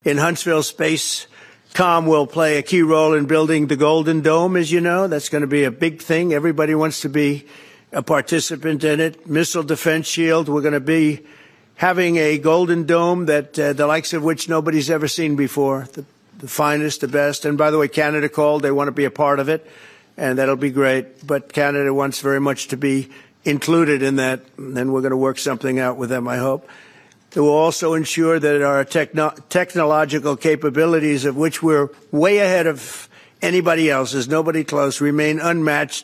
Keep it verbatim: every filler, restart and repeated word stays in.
in Huntsville. Space Com will play a key role in building the Golden Dome, as you know. That's going to be a big thing. Everybody wants to be a participant in it. Missile Defense Shield, we're going to be having a Golden Dome that uh, the likes of which nobody's ever seen before, the, the finest, the best. And by the way, Canada called. They want to be a part of it, and that'll be great. But Canada wants very much to be included in that, and then we're going to work something out with them, I hope. It will also ensure that our techno technological capabilities, of which we're way ahead of anybody else, there's nobody close, remain unmatched